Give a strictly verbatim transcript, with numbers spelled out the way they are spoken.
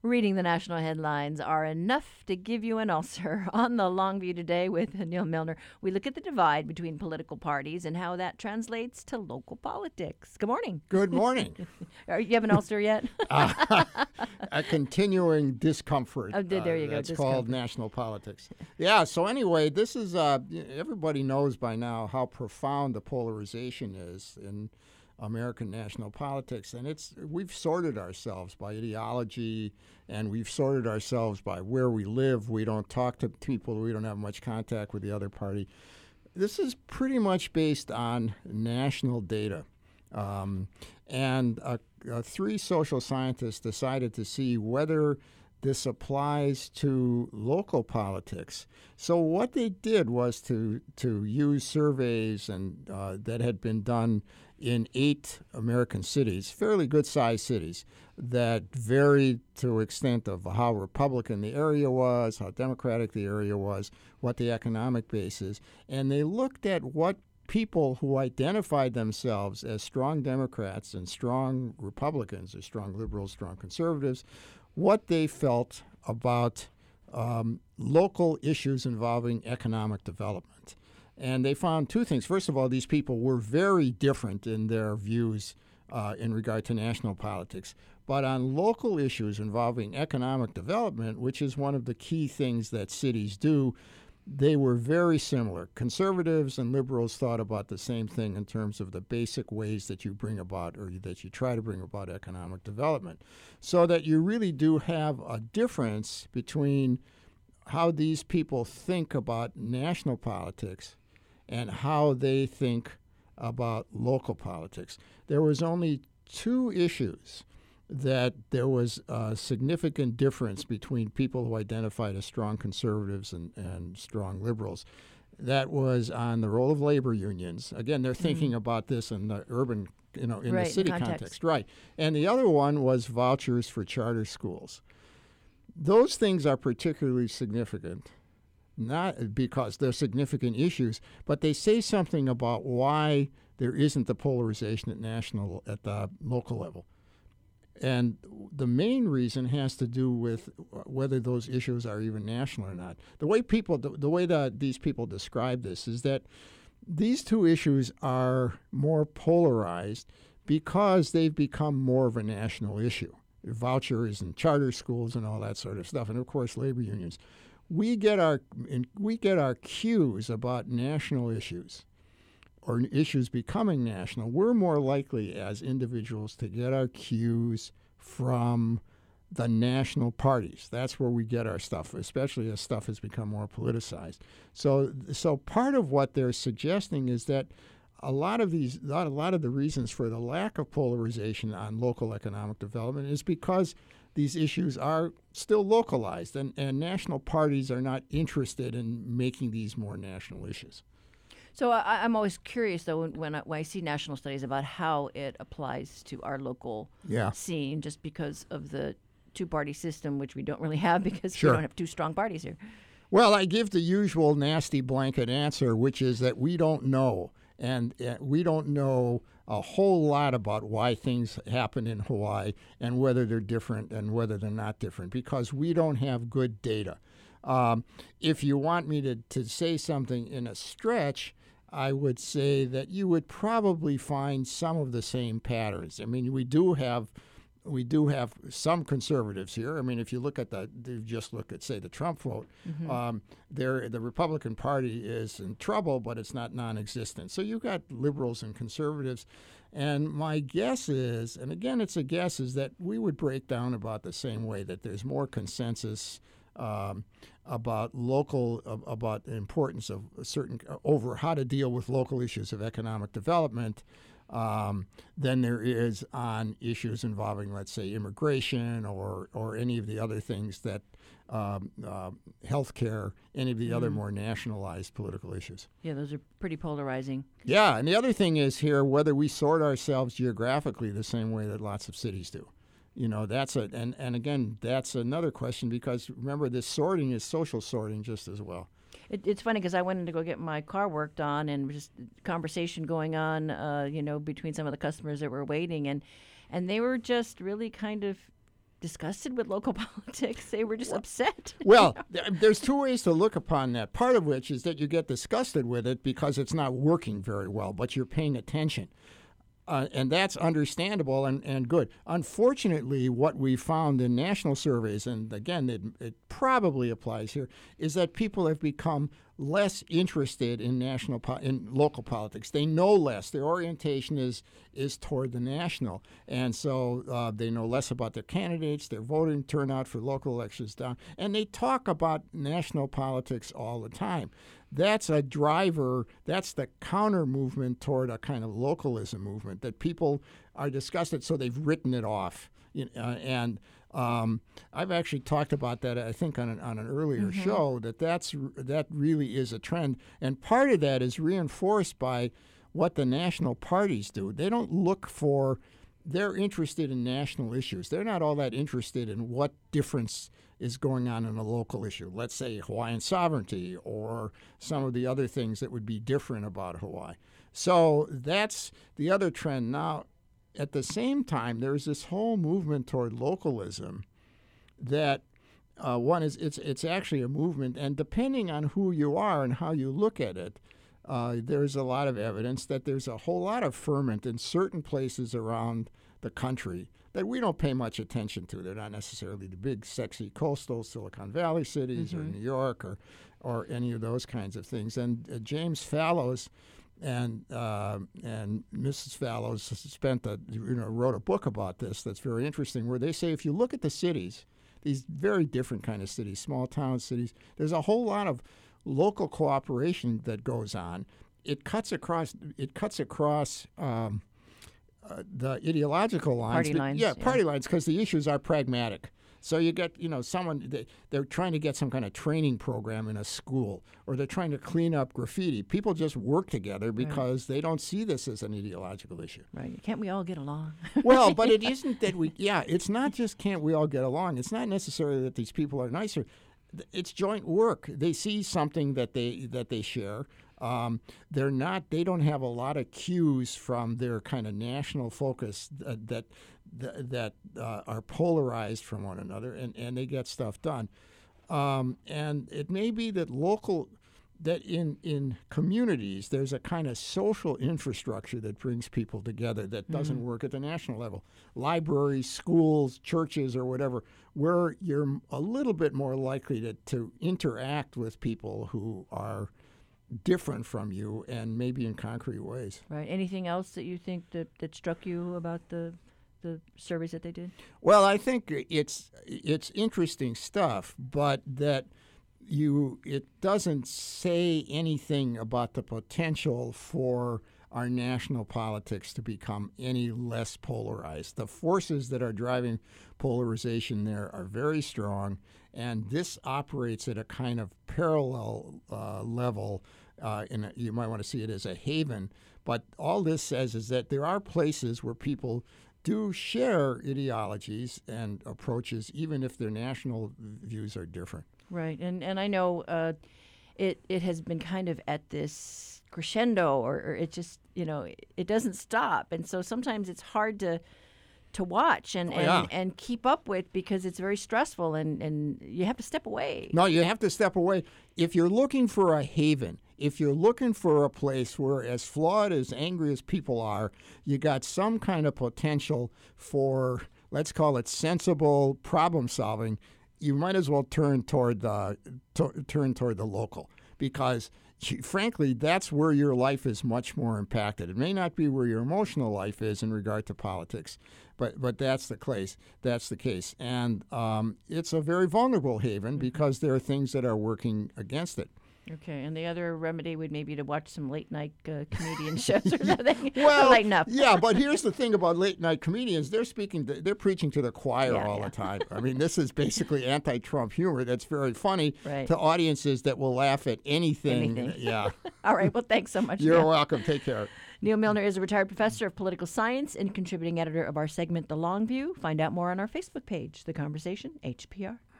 reading the national headlines are enough to give you an ulcer. On the Long View today with Neil Milner, we look at the divide between political parties and how that translates to local politics. Good morning. Good morning. Are you have an ulcer yet? uh, a continuing discomfort. Oh, there you uh, go. That's discomfort. called national politics. Yeah, so anyway, this is, uh, everybody knows by now how profound the polarization is in American national politics, and it's we've sorted ourselves by ideology, and we've sorted ourselves by where we live. We don't talk to people. We don't have much contact with the other party. This is pretty much based on national data, um, and uh, uh, three social scientists decided to see whether this applies to local politics. So what they did was to to use surveys and uh, that had been done in eight American cities, fairly good-sized cities, that varied to extent of how Republican the area was, how Democratic the area was, what the economic base is. And they looked at what people who identified themselves as strong Democrats and strong Republicans, or strong liberals, strong conservatives, what they felt about um, local issues involving economic development. And they found two things. First of all, these people were very different in their views uh, in regard to national politics. But on local issues involving economic development, which is one of the key things that cities do, they were very similar. Conservatives and liberals thought about the same thing in terms of the basic ways that you bring about, or that you try to bring about, economic development. So that you really do have a difference between how these people think about national politics and how they think about local politics. There was only two issues that there was a significant difference between people who identified as strong conservatives and, and strong liberals. That was on the role of labor unions. Again, they're thinking mm-hmm. about this in the urban, you know, in right, the city context. context. Right. And the other one was vouchers for charter schools. Those things are particularly significant, not because they're significant issues, but they say something about why there isn't the polarization at national, at the local level. And the main reason has to do with whether those issues are even national or not. The way people, the, the way that these people describe this is that these two issues are more polarized because they've become more of a national issue. Vouchers and charter schools and all that sort of stuff, and of course labor unions. We get our we get our cues about national issues, or issues becoming national. We're more likely as individuals to get our cues from the national parties. That's where we get our stuff, especially as stuff has become more politicized. So, so part of what they're suggesting is that a lot of these, a lot, a lot of the reasons for the lack of polarization on local economic development is because these issues are still localized, and, and national parties are not interested in making these more national issues. So I, I'm always curious, though, when, when, I, when I see national studies about how it applies to our local yeah. scene, just because of the two-party system, which we don't really have because Sure. we don't have two strong parties here. Well, I give the usual nasty blanket answer, which is that we don't know. And uh, we don't know a whole lot about why things happen in Hawaii and whether they're different and whether they're not different, because we don't have good data. Um, if you want me to, to say something in a stretch, I would say that you would probably find some of the same patterns. I mean, we do have we do have some conservatives here. I mean, if you look at the, just look at, say, the Trump vote, mm-hmm. um, there the Republican Party is in trouble, but it's not non-existent. So you've got liberals and conservatives. And my guess is, and again, it's a guess, is that we would break down about the same way, that there's more consensus um, about local, uh, about the importance of certain, uh, over how to deal with local issues of economic development Um, than there is on issues involving, let's say, immigration or or any of the other things that um, uh, healthcare, any of the mm. other more nationalized political issues. Yeah, those are pretty polarizing. Yeah, and the other thing is here whether we sort ourselves geographically the same way that lots of cities do. You know, that's a and, and again, that's another question, because remember, this sorting is social sorting just as well. It, it's funny because I went in to go get my car worked on, and just conversation going on, uh, you know, between some of the customers that were waiting, and and they were just really kind of disgusted with local politics. They were just well, upset. Well, th- there's two ways to look upon that. Part of which is that you get disgusted with it because it's not working very well, but you're paying attention. Uh, and that's understandable and, and good. Unfortunately, what we found in national surveys, and again, it, it probably applies here, is that people have become less interested in national po- in local politics. They know less. Their orientation is is toward the national, and so uh, they know less about their candidates. Their voting turnout for local elections down, and they talk about national politics all the time. That's a driver, that's the counter movement toward a kind of localism movement that people are disgusted, so they've written it off. You know, uh, and um, I've actually talked about that, I think, on an, on an earlier mm-hmm. show, that that's, that really is a trend. And part of that is reinforced by what the national parties do. They don't look for, they're interested in national issues. They're not all that interested in what difference is going on in a local issue. Let's say Hawaiian sovereignty or some of the other things that would be different about Hawaii. So that's the other trend. Now, at the same time, there's this whole movement toward localism that uh, one is, it's it's actually a movement, and depending on who you are and how you look at it, uh, there's a lot of evidence that there's a whole lot of ferment in certain places around the country that we don't pay much attention to. They're not necessarily the big, sexy coastal Silicon Valley cities mm-hmm. or New York or or any of those kinds of things. And uh, James Fallows and uh, and Missus Fallows spent a, you know, wrote a book about this that's very interesting, where they say if you look at the cities, these very different kind of cities, small town cities, there's a whole lot of local cooperation that goes on. It cuts across. It cuts across. Um, Uh, the ideological lines. Party but, lines. Yeah, party yeah. lines, because the issues are pragmatic. So you get, you know, someone, they, they're trying to get some kind of training program in a school, or they're trying to clean up graffiti. People just work together because right. they don't see this as an ideological issue. Right. Can't we all get along? Well, but it isn't that we, yeah, it's not just can't we all get along. It's not necessarily that these people are nicer. It's joint work. They see something that they that they share. Um, they're not. They don't have a lot of cues from their kind of national focus uh, that that, that uh, are polarized from one another, and, and they get stuff done. Um, and it may be that local, that in in communities there's a kind of social infrastructure that brings people together that doesn't mm-hmm. work at the national level. Libraries, schools, churches, or whatever, where you're a little bit more likely to to interact with people who are different from you, and maybe in concrete ways. Right. Anything else that you think that, that struck you about the the surveys that they did? Well, I think it's it's interesting stuff, but that you it doesn't say anything about the potential for our national politics to become any less polarized. The forces that are driving polarization there are very strong, and this operates at a kind of parallel uh, level. Uh, and you might want to see it as a haven. But all this says is that there are places where people do share ideologies and approaches, even if their national views are different. Right. And and I know uh, it it has been kind of at this crescendo, or, or it just, you know, it, it doesn't stop. And so sometimes it's hard to to watch and, oh, and, yeah. and keep up with, because it's very stressful, and, and you have to step away. No, you have to step away. If you're looking for a haven, if you're looking for a place where, as flawed, as angry as people are, you got some kind of potential for, let's call it, sensible problem solving, you might as well turn toward the to, turn toward the local, because frankly, that's where your life is much more impacted. It may not be where your emotional life is in regard to politics, but but that's the case. That's the case, and um, it's a very vulnerable haven because there are things that are working against it. Okay, and the other remedy would maybe to watch some late night uh, comedian shows or something. Well, lighten up. Yeah, but here's the thing about late night comedians: they're speaking, to, they're preaching to the choir yeah, all yeah. the time. I mean, this is basically anti-Trump humor that's very funny right. to audiences that will laugh at anything. anything. Yeah. All right. Well, thanks so much. You're Neil. welcome. Take care. Neil Milner is a retired professor of political science and contributing editor of our segment, The Long View. Find out more on our Facebook page, The Conversation H P R.